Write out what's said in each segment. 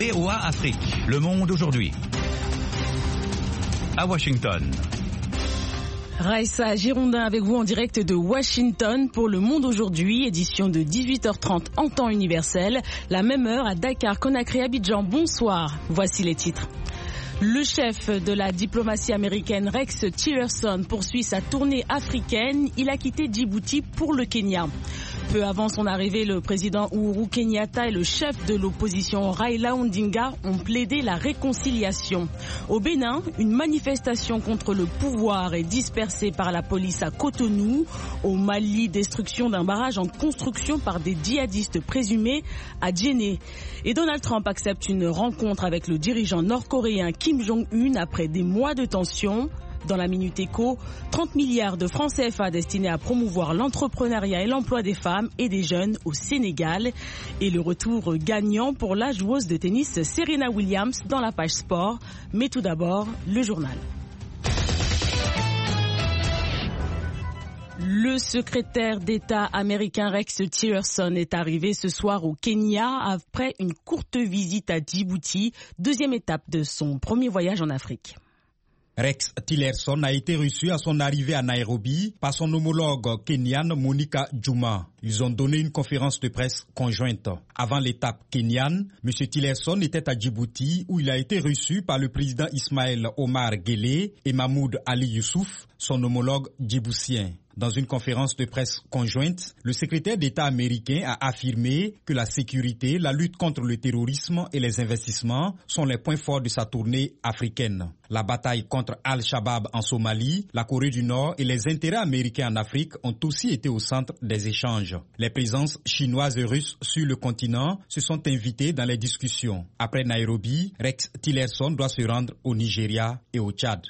VOA Afrique, le monde aujourd'hui. À Washington. Raissa Girondin avec vous en direct de Washington pour Le Monde aujourd'hui, édition de 18h30 en temps universel, la même heure à Dakar, Conakry, Abidjan. Bonsoir, voici les titres. Le chef de la diplomatie américaine Rex Tillerson poursuit sa tournée africaine. Il a quitté Djibouti pour le Kenya. Peu avant son arrivée, le président Uhuru Kenyatta et le chef de l'opposition Raila Odinga ont plaidé la réconciliation. Au Bénin, une manifestation contre le pouvoir est dispersée par la police à Cotonou. Au Mali, destruction d'un barrage en construction par des djihadistes présumés à Djenné. Et Donald Trump accepte une rencontre avec le dirigeant nord-coréen Kim Jong-un après des mois de tension. Dans la Minute Éco, 30 milliards de francs CFA destinés à promouvoir l'entrepreneuriat et l'emploi des femmes et des jeunes au Sénégal. Et le retour gagnant pour la joueuse de tennis Serena Williams dans la page sport. Mais tout d'abord, le journal. Le secrétaire d'État américain Rex Tillerson est arrivé ce soir au Kenya après une courte visite à Djibouti, deuxième étape de son premier voyage en Afrique. Rex Tillerson a été reçu à son arrivée à Nairobi par son homologue kenyane Monica Juma. Ils ont donné une conférence de presse conjointe. Avant l'étape kenyane, M. Tillerson était à Djibouti où il a été reçu par le président Ismaël Omar Guelleh et Mahmoud Ali Youssouf, son homologue djiboutien. Dans une conférence de presse conjointe, le secrétaire d'État américain a affirmé que la sécurité, la lutte contre le terrorisme et les investissements sont les points forts de sa tournée africaine. La bataille contre Al-Shabaab en Somalie, la Corée du Nord et les intérêts américains en Afrique ont aussi été au centre des échanges. Les présences chinoises et russes sur le continent se sont invitées dans les discussions. Après Nairobi, Rex Tillerson doit se rendre au Nigeria et au Tchad.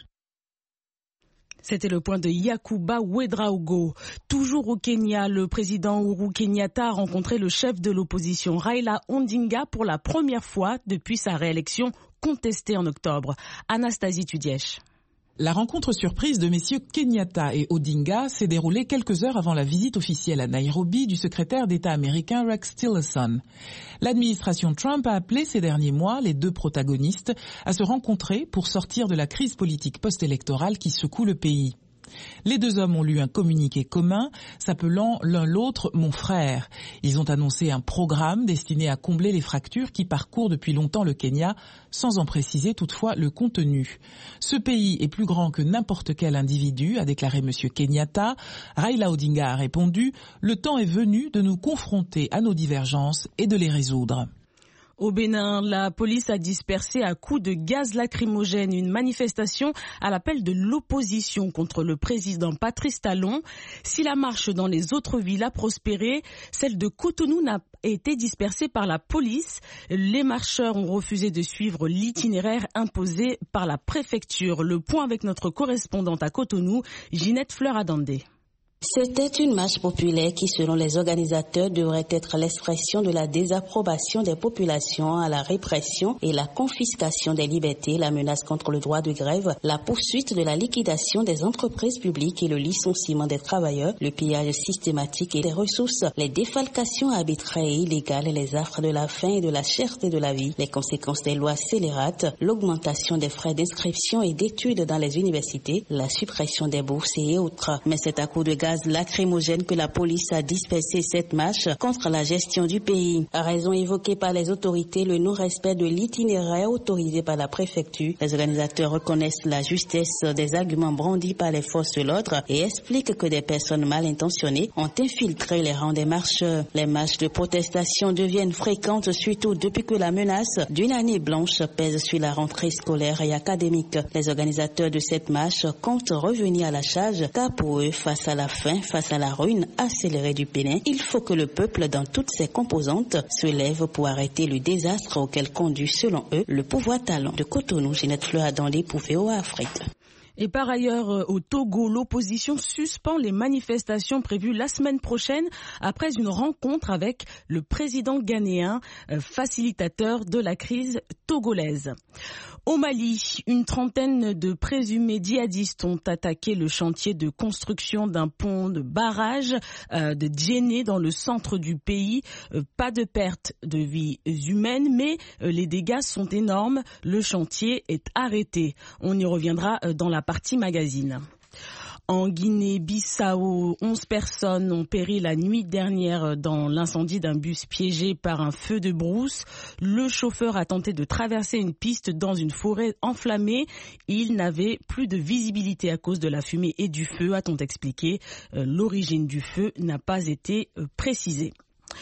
C'était le point de Yakuba Ouedraogo. Toujours au Kenya, le président Uhuru Kenyatta a rencontré le chef de l'opposition Raila Odinga pour la première fois depuis sa réélection contestée en octobre. Anastasie Tudièche. La rencontre surprise de messieurs Kenyatta et Odinga s'est déroulée quelques heures avant la visite officielle à Nairobi du secrétaire d'État américain Rex Tillerson. L'administration Trump a appelé ces derniers mois les deux protagonistes à se rencontrer pour sortir de la crise politique post-électorale qui secoue le pays. Les deux hommes ont lu un communiqué commun s'appelant l'un l'autre « mon frère ». Ils ont annoncé un programme destiné à combler les fractures qui parcourent depuis longtemps le Kenya, sans en préciser toutefois le contenu. Ce pays est plus grand que n'importe quel individu, a déclaré M. Kenyatta. Raila Odinga a répondu « Le temps est venu de nous confronter à nos divergences et de les résoudre ». Au Bénin, la police a dispersé à coups de gaz lacrymogène une manifestation à l'appel de l'opposition contre le président Patrice Talon. Si la marche dans les autres villes a prospéré, celle de Cotonou n'a été dispersée par la police. Les marcheurs ont refusé de suivre l'itinéraire imposé par la préfecture. Le point avec notre correspondante à Cotonou, Ginette Fleur-Adandé. C'était une marche populaire qui, selon les organisateurs, devrait être l'expression de la désapprobation des populations à la répression et la confiscation des libertés, la menace contre le droit de grève, la poursuite de la liquidation des entreprises publiques et le licenciement des travailleurs, le pillage systématique des ressources, les défalcations arbitraires et illégales, les affres de la faim et de la cherté de la vie, les conséquences des lois scélérates, l'augmentation des frais d'inscription et d'études dans les universités, la suppression des bourses et autres. Mais c'est à coup de gaz lacrymogène que la police a dispersé cette marche contre la gestion du pays. À raison évoquée par les autorités, le non-respect de l'itinéraire autorisé par la préfecture. Les organisateurs reconnaissent la justesse des arguments brandis par les forces de l'ordre et expliquent que des personnes mal intentionnées ont infiltré les rangs des marcheurs. Les marches de protestation deviennent fréquentes, surtout depuis que la menace d'une année blanche pèse sur la rentrée scolaire et académique. Les organisateurs de cette marche comptent revenir à la charge, car pour eux, face à la face à la ruine accélérée du Bénin, il faut que le peuple dans toutes ses composantes se lève pour arrêter le désastre auquel conduit selon eux le pouvoir Talon. De Cotonou, Ginette Fleur-Adandé pour VOA Afrique. Et par ailleurs, au Togo, l'opposition suspend les manifestations prévues la semaine prochaine après une rencontre avec le président ghanéen, facilitateur de la crise togolaise. Au Mali, une trentaine de présumés djihadistes ont attaqué le chantier de construction d'un pont de barrage de Djenné dans le centre du pays. Pas de perte de vies humaines, mais les dégâts sont énormes. Le chantier est arrêté. On y reviendra dans la partie magazine. En Guinée-Bissau, 11 personnes ont péri la nuit dernière dans l'incendie d'un bus piégé par un feu de brousse. Le chauffeur a tenté de traverser une piste dans une forêt enflammée. Il n'avait plus de visibilité à cause de la fumée et du feu, a-t-on expliqué. L'origine du feu n'a pas été précisée.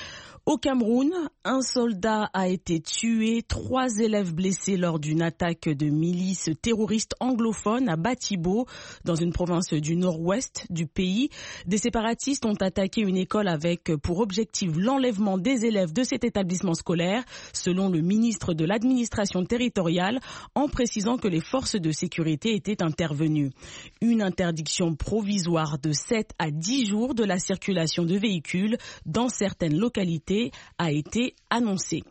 Au Cameroun, un soldat a été tué, 3 élèves blessés lors d'une attaque de milices terroristes anglophones à Batibo, dans une province du nord-ouest du pays. Des séparatistes ont attaqué une école avec pour objectif l'enlèvement des élèves de cet établissement scolaire, selon le ministre de l'administration territoriale, en précisant que les forces de sécurité étaient intervenues. Une interdiction provisoire de 7 à 10 jours de la circulation de véhicules dans certaines localités a été annoncé.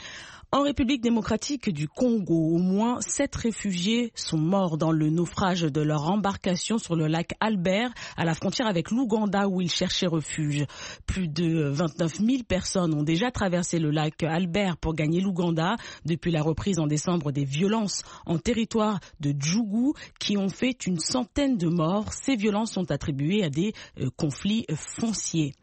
En République démocratique du Congo, au moins 7 réfugiés sont morts dans le naufrage de leur embarcation sur le lac Albert, à la frontière avec l'Ouganda où ils cherchaient refuge. Plus de 29 000 personnes ont déjà traversé le lac Albert pour gagner l'Ouganda depuis la reprise en décembre des violences en territoire de Djougou qui ont fait une centaine de morts. Ces violences sont attribuées à des conflits fonciers.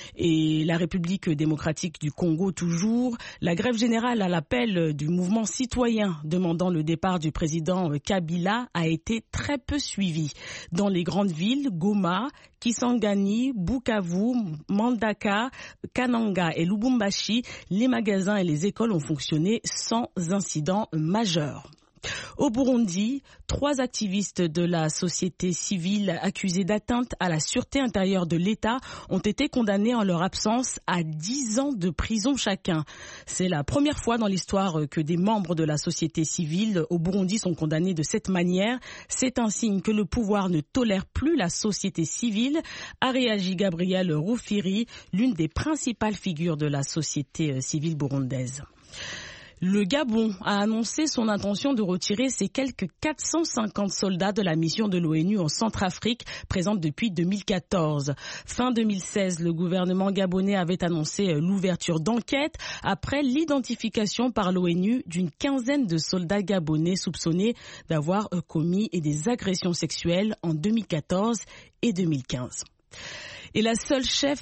Et la République démocratique du Congo toujours, la grève générale à l'appel du mouvement citoyen demandant le départ du président Kabila a été très peu suivi. Dans les grandes villes, Goma, Kisangani, Bukavu, Mandaka, Kananga et Lubumbashi, les magasins et les écoles ont fonctionné sans incident majeur. Au Burundi, 3 activistes de la société civile accusés d'atteinte à la sûreté intérieure de l'État ont été condamnés en leur absence à 10 ans de prison chacun. C'est la première fois dans l'histoire que des membres de la société civile au Burundi sont condamnés de cette manière. C'est un signe que le pouvoir ne tolère plus la société civile, a réagi Gabriel Rufiri, l'une des principales figures de la société civile burundaise. Le Gabon a annoncé son intention de retirer ses quelques 450 soldats de la mission de l'ONU en Centrafrique, présente depuis 2014. Fin 2016, le gouvernement gabonais avait annoncé l'ouverture d'enquêtes après l'identification par l'ONU d'une quinzaine de soldats gabonais soupçonnés d'avoir commis des agressions sexuelles en 2014 et 2015. Et la seule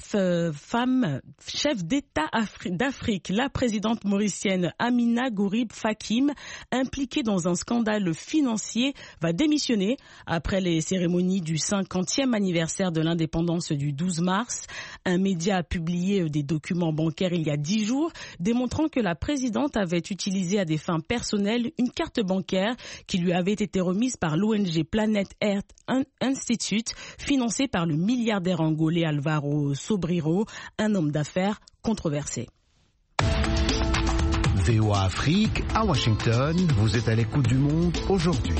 femme chef d'État d'Afrique, la présidente mauricienne Amina Gourib Fakim, impliquée dans un scandale financier, va démissionner après les cérémonies du 50e anniversaire de l'indépendance du 12 mars. Un média a publié des documents bancaires il y a 10 jours, démontrant que la présidente avait utilisé à des fins personnelles une carte bancaire qui lui avait été remise par l'ONG Planet Earth Institute, financée par le milliardaire angolais Alvaro Sobriro, un homme d'affaires controversé. VOA Afrique, à Washington, vous êtes à l'écoute du monde aujourd'hui.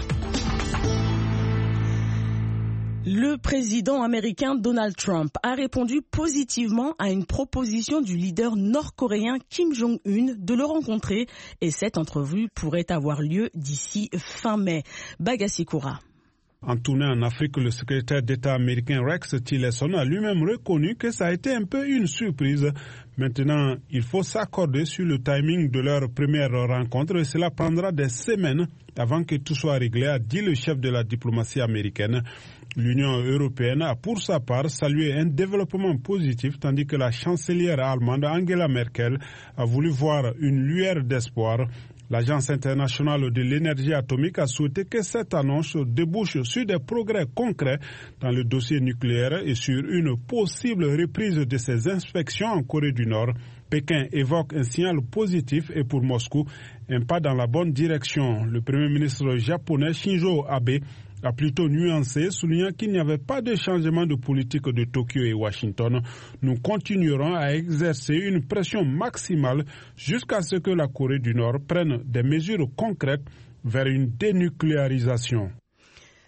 Le président américain Donald Trump a répondu positivement à une proposition du leader nord-coréen Kim Jong-un de le rencontrer et cette entrevue pourrait avoir lieu d'ici fin mai. Bagassi Koura. En tournée en Afrique, le secrétaire d'État américain Rex Tillerson a lui-même reconnu que ça a été un peu une surprise. Maintenant, il faut s'accorder sur le timing de leur première rencontre et cela prendra des semaines avant que tout soit réglé, a dit le chef de la diplomatie américaine. L'Union européenne a pour sa part salué un développement positif tandis que la chancelière allemande Angela Merkel a voulu voir une lueur d'espoir. L'Agence internationale de l'énergie atomique a souhaité que cette annonce débouche sur des progrès concrets dans le dossier nucléaire et sur une possible reprise de ses inspections en Corée du Nord. Pékin évoque un signal positif et pour Moscou, un pas dans la bonne direction. Le Premier ministre japonais Shinzo Abe a plutôt nuancé, soulignant qu'il n'y avait pas de changement de politique de Tokyo et Washington. Nous continuerons à exercer une pression maximale jusqu'à ce que la Corée du Nord prenne des mesures concrètes vers une dénucléarisation.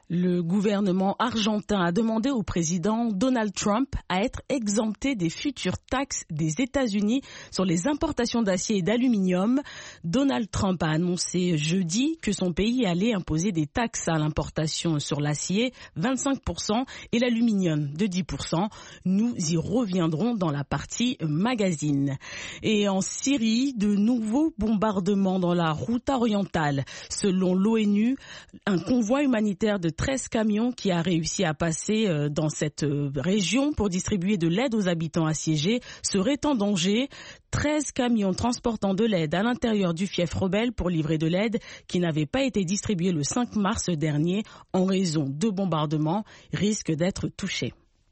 Le gouvernement argentin a demandé au président Donald Trump à être exempté des futures taxes des États-Unis sur les importations d'acier et d'aluminium. Donald Trump a annoncé jeudi que son pays allait imposer des taxes à l'importation sur l'acier, 25%, et l'aluminium de 10%. Nous y reviendrons dans la partie magazine. Et en Syrie, de nouveaux bombardements dans la route orientale. Selon l'ONU, un convoi humanitaire de 13 camions qui a réussi à passer dans cette région pour distribuer de l'aide aux habitants assiégés serait en danger. 13 camions transportant de l'aide à l'intérieur du fief rebelle pour livrer de l'aide qui n'avait pas été distribuée le 5 mars dernier en raison de bombardements risquent d'être touchés.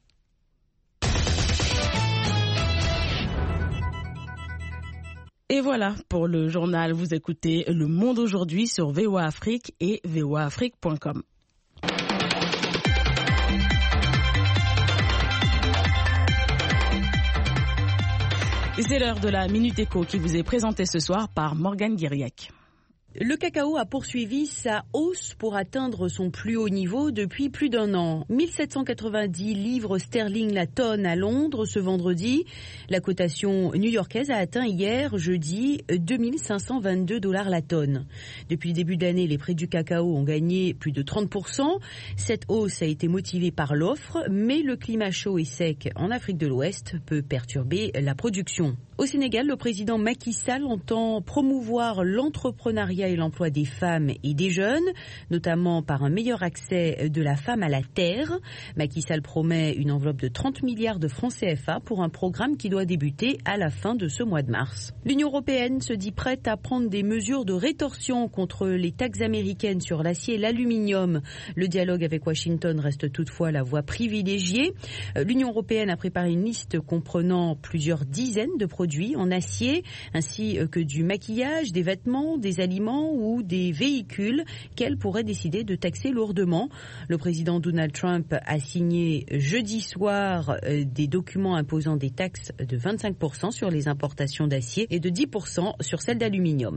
Et voilà pour le journal. Vous écoutez Le Monde aujourd'hui sur VOA Afrique et voaafrique.com. Et c'est l'heure de la Minute Éco qui vous est présentée ce soir par Morgane Guiriac. Le cacao a poursuivi sa hausse pour atteindre son plus haut niveau depuis plus d'un an. 1790 livres sterling la tonne à Londres ce vendredi. La cotation new-yorkaise a atteint hier, jeudi, 2522 $ la tonne. Depuis le début de l'année, les prix du cacao ont gagné plus de 30%. Cette hausse a été motivée par l'offre, mais le climat chaud et sec en Afrique de l'Ouest peut perturber la production. Au Sénégal, le président Macky Sall entend promouvoir l'entrepreneuriat et l'emploi des femmes et des jeunes, notamment par un meilleur accès de la femme à la terre. Macky Sall promet une enveloppe de 30 milliards de francs CFA pour un programme qui doit débuter à la fin de ce mois de mars. L'Union européenne se dit prête à prendre des mesures de rétorsion contre les taxes américaines sur l'acier et l'aluminium. Le dialogue avec Washington reste toutefois la voie privilégiée. L'Union européenne a préparé une liste comprenant plusieurs dizaines de produits en acier, ainsi que du maquillage, des vêtements, des aliments ou des véhicules qu'elle pourrait décider de taxer lourdement. Le président Donald Trump a signé jeudi soir des documents imposant des taxes de 25% sur les importations d'acier et de 10% sur celles d'aluminium.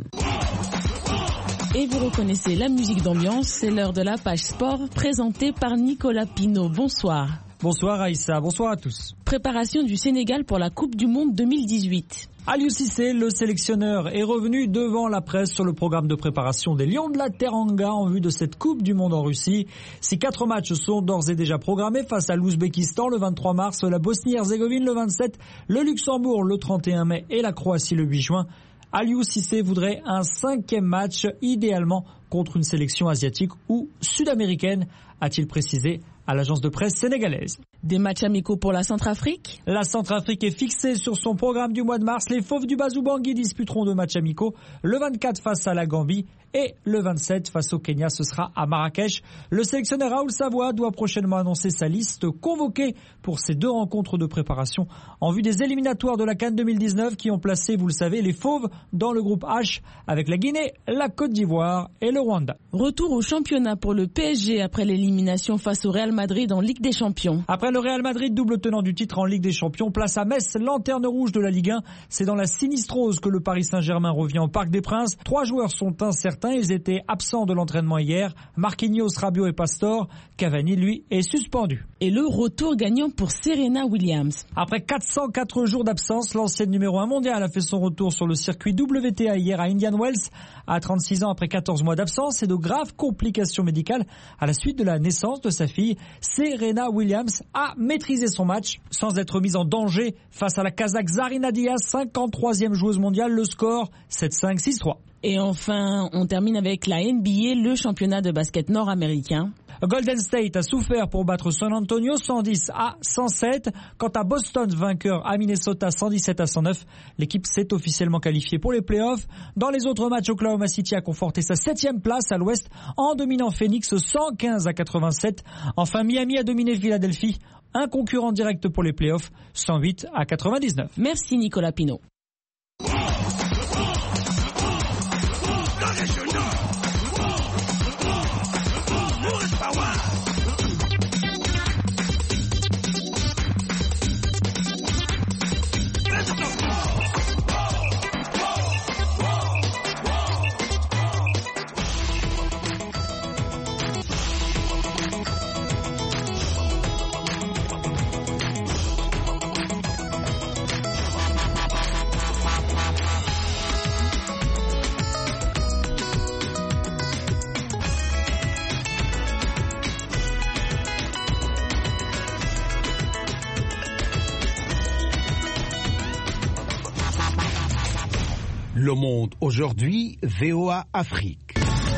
Et vous reconnaissez la musique d'ambiance, c'est l'heure de la page sport présentée par Nicolas Pinault. Bonsoir. Bonsoir Aïssa, bonsoir à tous. Préparation du Sénégal pour la Coupe du Monde 2018. Aliou Cissé, le sélectionneur, est revenu devant la presse sur le programme de préparation des Lions de la Teranga en vue de cette Coupe du Monde en Russie. Ces 4 matchs sont d'ores et déjà programmés face à l'Ouzbékistan le 23 mars, la Bosnie-Herzégovine le 27, le Luxembourg le 31 mai et la Croatie le 8 juin. Aliou Cissé voudrait un 5e match, idéalement contre une sélection asiatique ou sud-américaine, a-t-il précisé à l'agence de presse sénégalaise. Des matchs amicaux pour la Centrafrique. La Centrafrique est fixée sur son programme du mois de mars. Les Fauves du Bazou-Bangui disputeront 2 matchs amicaux. Le 24 face à la Gambie et le 27 face au Kenya. Ce sera à Marrakech. Le sélectionneur Raoul Savoie doit prochainement annoncer sa liste convoquée pour ces 2 rencontres de préparation en vue des éliminatoires de la CAN 2019 qui ont placé, vous le savez, les Fauves dans le groupe H avec la Guinée, la Côte d'Ivoire et le Rwanda. Retour au championnat pour le PSG après l'élimination face au Real Madrid en Ligue des Champions. Après le Real Madrid, double tenant du titre en Ligue des Champions, place à Metz, lanterne rouge de la Ligue 1. C'est dans la sinistrose que le Paris Saint-Germain revient au Parc des Princes. 3 joueurs sont incertains, ils étaient absents de l'entraînement hier. Marquinhos, Rabiot et Pastore. Cavani, lui, est suspendu. Et le retour gagnant pour Serena Williams. Après 404 jours d'absence, l'ancienne numéro 1 mondiale a fait son retour sur le circuit WTA hier à Indian Wells. À 36 ans, après 14 mois d'absence et de graves complications médicales à la suite de la naissance de sa fille, Serena Williams a maîtrisé son match sans être mise en danger face à la Kazakh Zarina Diaz, 53e joueuse mondiale. Le score 7-5, 6-3. Et enfin, on termine avec la NBA, le championnat de basket nord-américain. Golden State a souffert pour battre San Antonio 110-107. Quant à Boston, vainqueur à Minnesota 117-109, l'équipe s'est officiellement qualifiée pour les playoffs. Dans les autres matchs, Oklahoma City a conforté sa 7e place à l'ouest en dominant Phoenix 115-87. Enfin, Miami a dominé Philadelphie, un concurrent direct pour les playoffs, 108-99. Merci Nicolas Pinault. Le Monde aujourd'hui, VOA Afrique.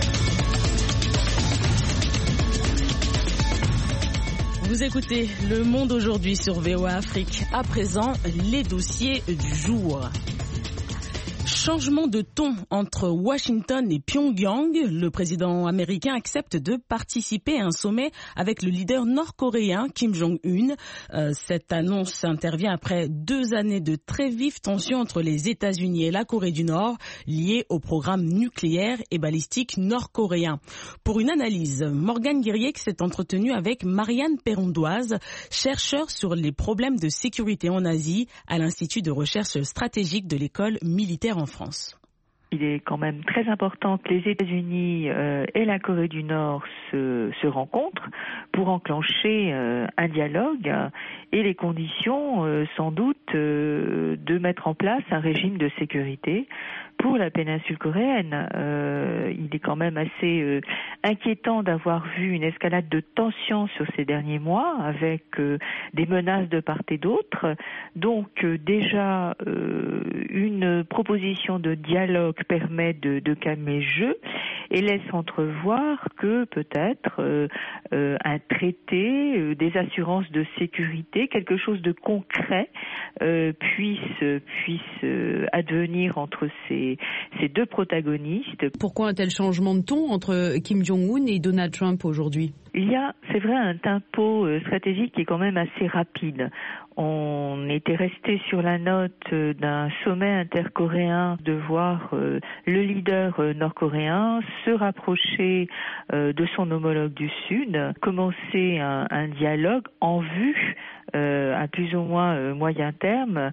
Vous écoutez Le Monde aujourd'hui sur VOA Afrique. À présent, les dossiers du jour. Changement de ton entre Washington et Pyongyang. Le président américain accepte de participer à un sommet avec le leader nord-coréen Kim Jong-un. Cette annonce intervient après 2 années de très vives tensions entre les États-Unis et la Corée du Nord liées au programme nucléaire et balistique nord-coréen. Pour une analyse, Morgane Guerrier s'est entretenue avec Marianne Perrondoise, chercheure sur les problèmes de sécurité en Asie à l'Institut de recherche stratégique de l'école militaire en France. Il est quand même très important que les États-Unis et la Corée du Nord se rencontrent pour enclencher un dialogue et les conditions, sans doute, de mettre en place un régime de sécurité pour la péninsule coréenne. Il est quand même assez inquiétant d'avoir vu une escalade de tensions sur ces derniers mois avec des menaces de part et d'autre. Donc déjà, une proposition de dialogue permet de calmer le jeu et laisse entrevoir que peut-être un traité, des assurances de sécurité, quelque chose de concret puisse advenir entre ces deux protagonistes. Pourquoi un tel changement de ton entre Kim Jong-un et Donald Trump aujourd'hui ? Il y a, c'est vrai, un tempo stratégique qui est quand même assez rapide. On était resté sur la note d'un sommet intercoréen de voir le leader nord-coréen se rapprocher de son homologue du Sud, commencer un dialogue en vue à plus ou moins moyen terme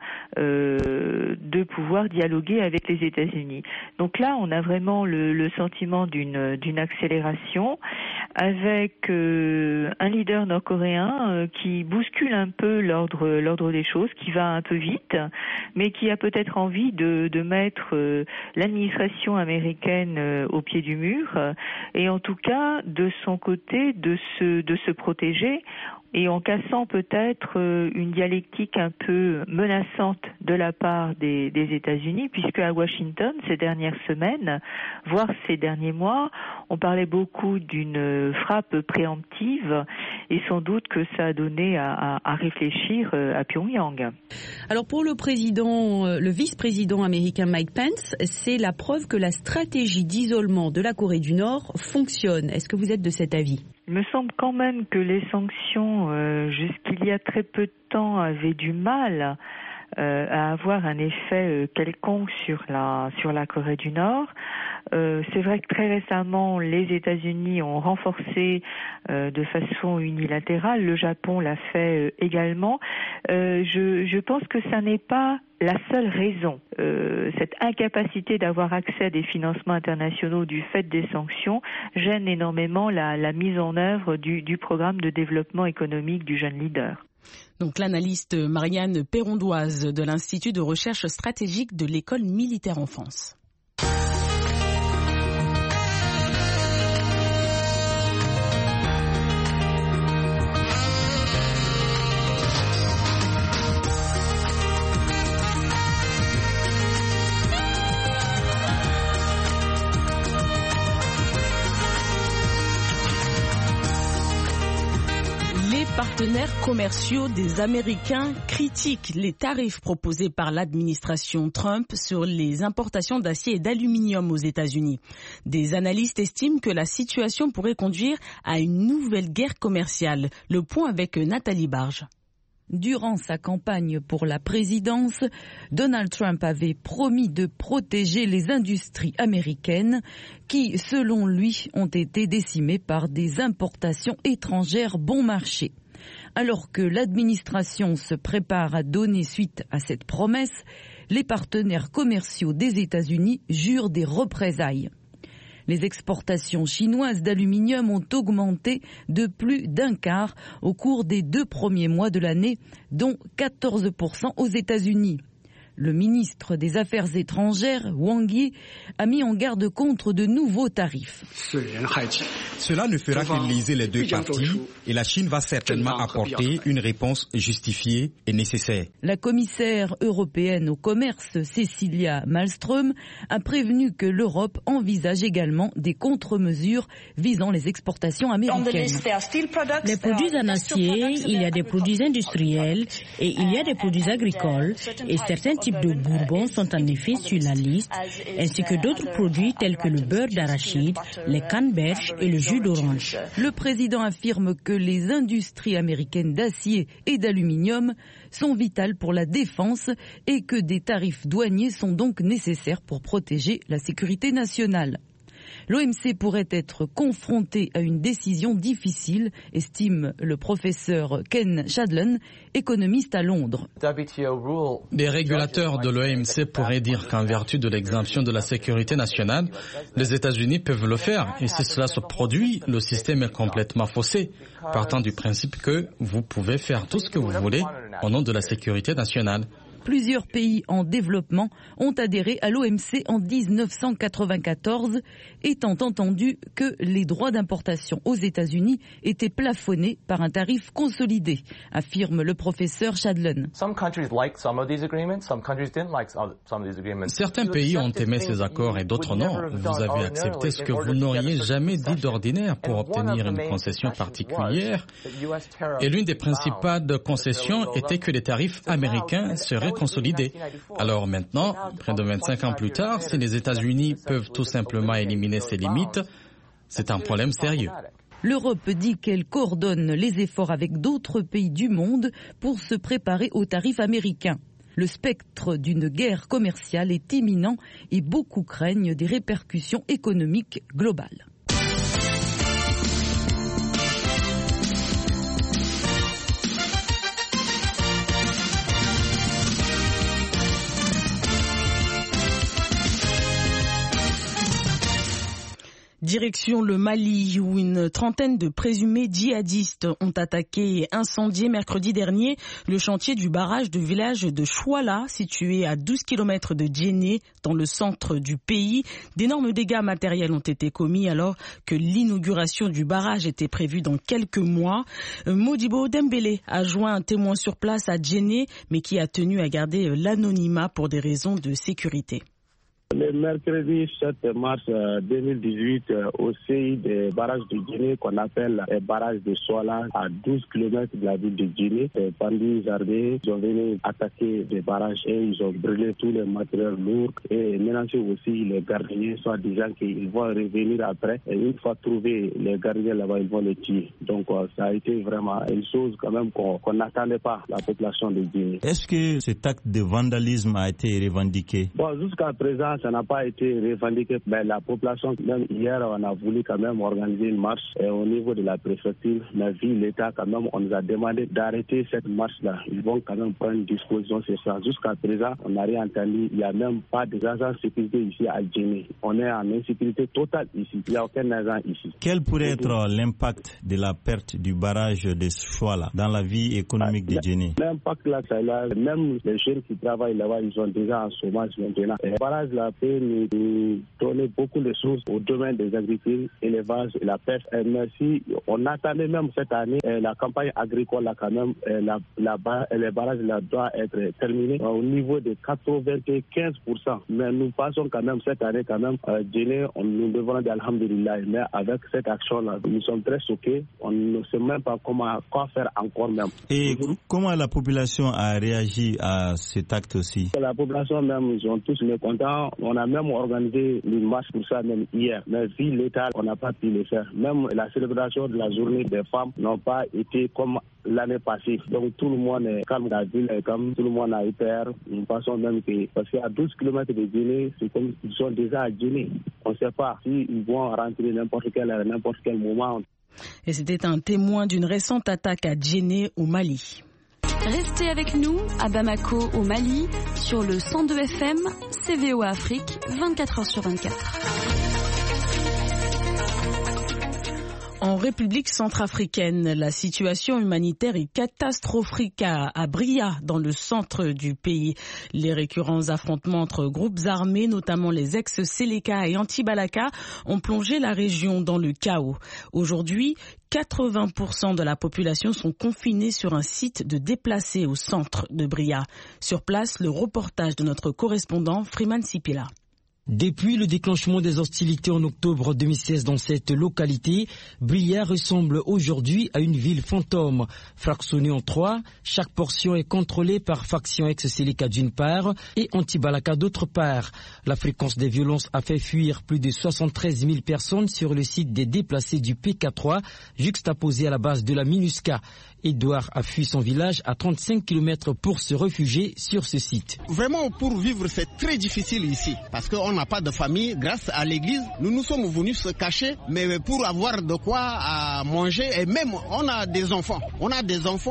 de pouvoir dialoguer avec les États-Unis. Donc là, on a vraiment le sentiment d'une accélération avec un leader nord-coréen qui bouscule un peu l'ordre des choses, qui va un peu vite, mais qui a peut-être envie de mettre l'administration américaine au pied du mur et en tout cas de son côté de se protéger, et en cassant peut-être une dialectique un peu menaçante de la part des États-Unis, puisque à Washington, ces dernières semaines, voire ces derniers mois, on parlait beaucoup d'une frappe préemptive, et sans doute que ça a donné à réfléchir à Pyongyang. Alors pour le vice-président américain Mike Pence, c'est la preuve que la stratégie d'isolement de la Corée du Nord fonctionne. Est-ce que vous êtes de cet avis ? Il me semble quand même que les sanctions, jusqu'il y a très peu de temps, avaient du mal à avoir un effet quelconque sur la Corée du Nord. C'est vrai que très récemment, les États-Unis ont renforcé de façon unilatérale. Le Japon l'a fait également. Je pense que ça n'est pas la seule raison. Cette incapacité d'avoir accès à des financements internationaux du fait des sanctions gêne énormément la mise en œuvre du programme de développement économique du jeune leader. Donc l'analyste Marianne Perrondoise de l'Institut de recherche stratégique de l'école militaire en France. Partenaires commerciaux des Américains critiquent les tarifs proposés par l'administration Trump sur les importations d'acier et d'aluminium aux États-Unis. Des analystes estiment que la situation pourrait conduire à une nouvelle guerre commerciale. Le point avec Nathalie Barge. Durant sa campagne pour la présidence, Donald Trump avait promis de protéger les industries américaines qui, selon lui, ont été décimées par des importations étrangères bon marché. Alors que l'administration se prépare à donner suite à cette promesse, les partenaires commerciaux des États-Unis jurent des représailles. Les exportations chinoises d'aluminium ont augmenté de plus d'un quart au cours des 2 premiers mois de l'année, dont 14% aux États-Unis. Le ministre des Affaires étrangères, Wang Yi, a mis en garde contre de nouveaux tarifs. Cela ne fera que liser les deux parties et la Chine va certainement apporter une réponse justifiée et nécessaire. La commissaire européenne au commerce, Cecilia Malmström, a prévenu que l'Europe envisage également des contre-mesures visant les exportations américaines. Les produits en acier, il y a des produits industriels et il y a des produits agricoles et certains types de bourbons sont en effet sur la liste, ainsi que d'autres produits tels que le beurre d'arachide, les canneberges et le jus d'orange. Le président affirme que les industries américaines d'acier et d'aluminium sont vitales pour la défense et que des tarifs douaniers sont donc nécessaires pour protéger la sécurité nationale. L'OMC pourrait être confronté à une décision difficile, estime le professeur Ken Shadlen, économiste à Londres. Les régulateurs de l'OMC pourraient dire qu'en vertu de l'exemption de la sécurité nationale, les États-Unis peuvent le faire. Et si cela se produit, le système est complètement faussé, partant du principe que vous pouvez faire tout ce que vous voulez au nom de la sécurité nationale. Plusieurs pays en développement ont adhéré à l'OMC en 1994, étant entendu que les droits d'importation aux États-Unis étaient plafonnés par un tarif consolidé, affirme le professeur Shadlen. Certains pays ont aimé ces accords et d'autres non. Vous avez accepté ce que vous n'auriez jamais dit d'ordinaire pour obtenir une concession particulière. Et l'une des principales concessions était que les tarifs américains seraient consolidés. Alors maintenant, près de 25 ans plus tard, si les États-Unis peuvent tout simplement éliminer ces limites, c'est un problème sérieux. L'Europe dit qu'elle coordonne les efforts avec d'autres pays du monde pour se préparer aux tarifs américains. Le spectre d'une guerre commerciale est imminent et beaucoup craignent des répercussions économiques globales. Direction le Mali, où une trentaine de présumés djihadistes ont attaqué et incendié mercredi dernier le chantier du barrage du village de Chouala, situé à 12 km de Djenné, dans le centre du pays. D'énormes dégâts matériels ont été commis alors que l'inauguration du barrage était prévue dans quelques mois. Modibo Dembélé a joint un témoin sur place à Djenné, mais qui a tenu à garder l'anonymat pour des raisons de sécurité. Le mercredi 7 mars 2018, au CI des barrages de Djenné, qu'on appelle les barrages de Chouala, à 12 km de la ville de Djenné, les bandits armés sont venus attaquer des barrages et ils ont brûlé tous les matériels lourds et menacé aussi les gardiens, soit disant qu'ils vont revenir après. Et une fois trouvés les gardiens là-bas, ils vont les tuer. Donc ça a été vraiment une chose quand même qu'on n'attendait pas, la population de Djenné. Est-ce que cet acte de vandalisme a été revendiqué? Bon, jusqu'à présent, ça n'a pas été revendiqué, mais la population, même hier, on a voulu quand même organiser une marche au niveau de la préfecture, mais vu l'État, quand même, on nous a demandé d'arrêter cette marche-là. Ils vont quand même prendre une disposition sur ça. Jusqu'à présent, on n'a rien entendu. Il n'y a même pas d'agents de sécurité ici à Djenné. On est en insécurité totale ici. Il n'y a aucun agent ici. Quel pourrait être l'impact de la perte du barrage de Chouala dans la vie économique de Djenné? L'impact là, c'est là, même les jeunes qui travaillent là-bas, ils sont déjà en chômage maintenant. Le barrage là peut nous donner beaucoup de choses au domaine des agricultures, élevage et la pêche. Merci. On attendait même cette année la campagne agricole là quand même, les barrages là doivent être terminés au niveau de 95%. Mais nous passons quand même cette année quand même Djenné, nous devons dire alhamdulillah. Mais avec cette action là, nous sommes très choqués. On ne sait même pas quoi faire encore même. Et comment la population a réagi à cet acte aussi? La population même, ils sont tous mécontents. On a même organisé une marche pour ça même hier. Mais vu l'État, on n'a pas pu le faire. Même la célébration de la journée des femmes n'a pas été comme l'année passée. Donc tout le monde est calme, la ville est calme, tout le monde a eu peur. Nous pensons même que, parce qu'à 12 km de Djenné, c'est comme ils sont déjà à Djenné. On ne sait pas s'ils vont rentrer n'importe quel moment. Et c'était un témoin d'une récente attaque à Djenné au Mali. Restez avec nous à Bamako au Mali sur le 102 FM, CVO Afrique, 24h sur 24. En République centrafricaine, la situation humanitaire est catastrophique à Bria, dans le centre du pays. Les récurrents affrontements entre groupes armés, notamment les ex-Seleka et Anti-Balaka, ont plongé la région dans le chaos. Aujourd'hui, 80% de la population sont confinés sur un site de déplacés au centre de Bria. Sur place, le reportage de notre correspondant Freeman Sipila. Depuis le déclenchement des hostilités en octobre 2016 dans cette localité, Bria ressemble aujourd'hui à une ville fantôme. Fractionnée en 3, chaque portion est contrôlée par faction ex-Seleka d'une part et Anti-Balaka d'autre part. La fréquence des violences a fait fuir plus de 73 000 personnes sur le site des déplacés du PK3, juxtaposé à la base de la MINUSCA. Edouard a fui son village à 35 km pour se réfugier sur ce site. Vraiment, pour vivre, c'est très difficile ici, parce qu'on n'a pas de famille. Grâce à l'église, nous sommes venus se cacher, mais pour avoir de quoi à manger, et même on a des enfants. On a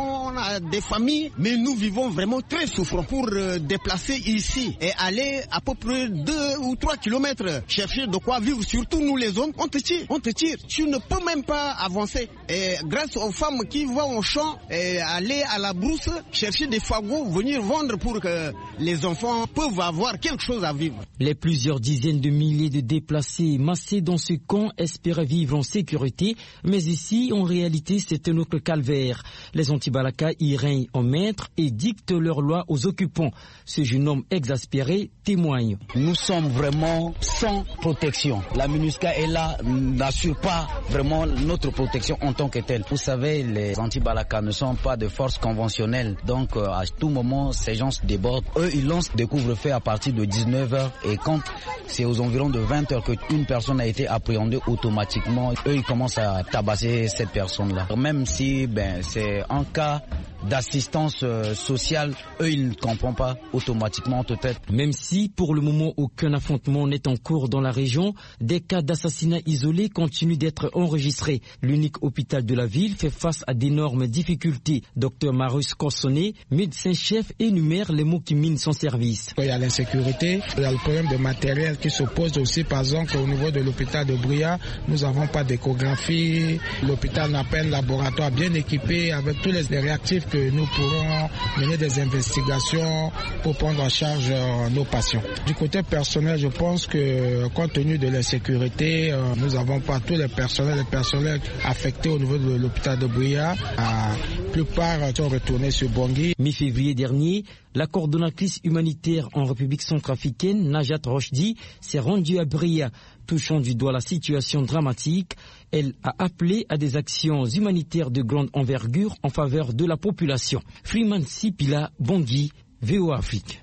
des familles, mais nous vivons vraiment très souffrants pour déplacer ici et aller à peu près 2 ou 3 km chercher de quoi vivre. Surtout nous les hommes, on te tire. Tu ne peux même pas avancer. Et grâce aux femmes qui vont au champ, et aller à la brousse, chercher des fagots, venir vendre pour que les enfants peuvent avoir quelque chose à vivre. Les plusieurs dizaines de milliers de déplacés massés dans ce camp espéraient vivre en sécurité, mais ici, en réalité, c'est un autre calvaire. Les Anti-Balaka y règnent en maître et dictent leurs lois aux occupants. Ce jeune homme exaspéré témoigne. Nous sommes vraiment sans protection. La MINUSCA est là, n'assure pas vraiment notre protection en tant que telle. Vous savez, les Anti-Balaka ne sont pas de forces conventionnelles, donc à tout moment ces gens se débordent. Eux ils lancent des couvre-feux à partir de 19h et quand c'est aux environs de 20h qu'une personne a été appréhendée automatiquement, eux ils commencent à tabasser cette personne-là. Même si c'est un cas d'assistance sociale, eux ils ne comprennent pas automatiquement peut-être. Même si pour le moment aucun affrontement n'est en cours dans la région, des cas d'assassinats isolés continuent d'être enregistrés. L'unique hôpital de la ville fait face à d'énormes difficultés. Dr Marus Kossone, médecin-chef, énumère les maux qui minent son service. Il y a l'insécurité, il y a le problème de matériel qui se pose aussi. Par exemple, au niveau de l'hôpital de Bria, nous n'avons pas d'échographie. L'hôpital n'a pas un laboratoire bien équipé avec tous les réactifs que nous pourrons mener des investigations pour prendre en charge nos patients. Du côté personnel, je pense que compte tenu de l'insécurité, nous n'avons pas tous les personnels affectés au niveau de l'hôpital de Bria. La plupart sont retournés sur Bangui. Mi-février dernier, la coordonnatrice humanitaire en République centrafricaine, Najat Rochdi, s'est rendue à Bria. Touchant du doigt la situation dramatique, elle a appelé à des actions humanitaires de grande envergure en faveur de la population. Freeman Sipila, Bangui, VOA Afrique.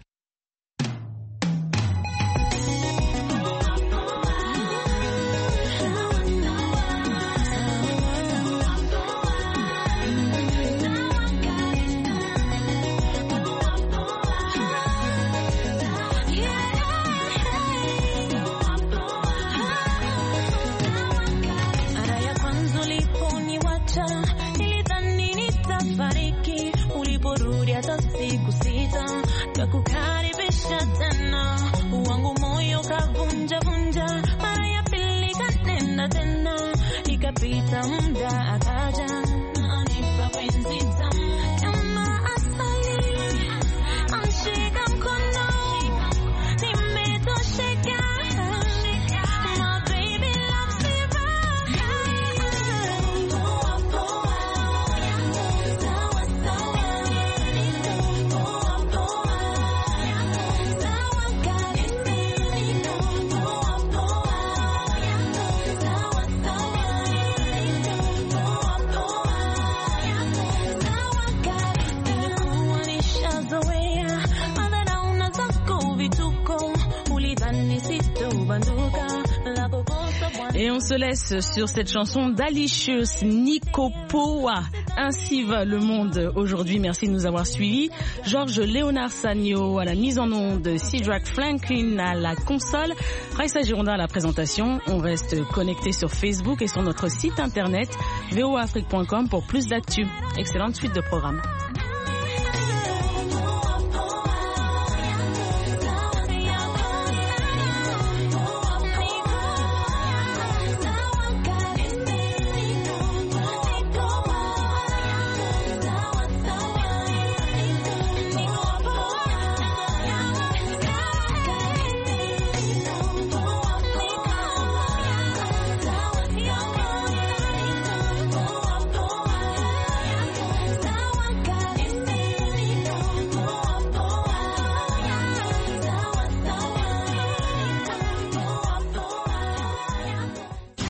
Et on se laisse sur cette chanson d'Alicious Nikopoa. Ainsi va le monde aujourd'hui. Merci de nous avoir suivis. Georges Léonard Sagno à la mise en onde, Cedric Franklin à la console, Raissa Gironda à la présentation. On reste connecté sur Facebook et sur notre site internet voaafrique.com pour plus d'actu. Excellente suite de programme.